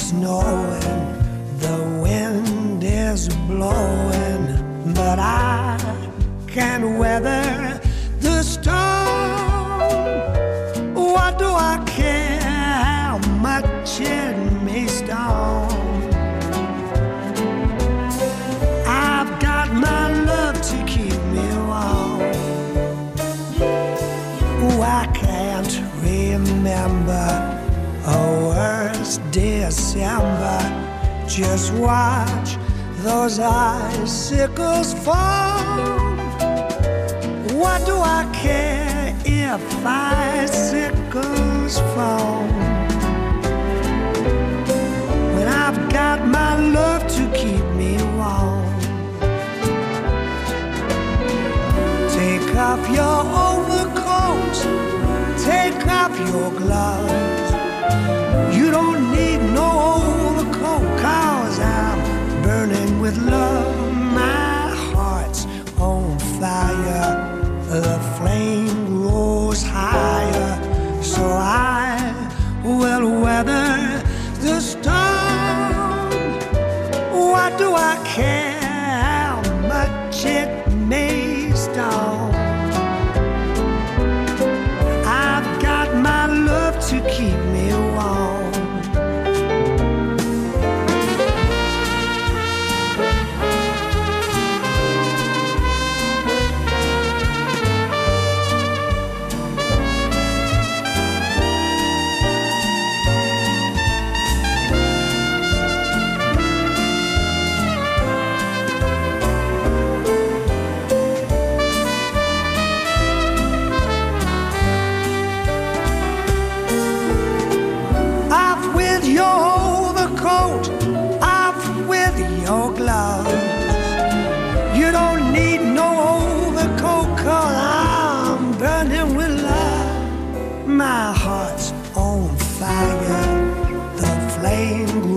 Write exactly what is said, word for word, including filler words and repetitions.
snowing, the wind is blowing, but I can weather the storm. What do I care how much it may storm? I've got my love to keep me warm. Oh, I can't remember a worse December. Just watch those icicles fall. What do I care if icicles fall? When I've got my love to keep me warm. Take off your overcoat, take off your gloves. You don't need no overcoat, 'cause I'm burning with love. My heart's on fire, the flame grows higher, so I will weather the storm. What do I care how much it may storm? I've got my love to keep me warm. You don't need no overcoat, 'cause I'm burning with love. My heart's on fire, the flame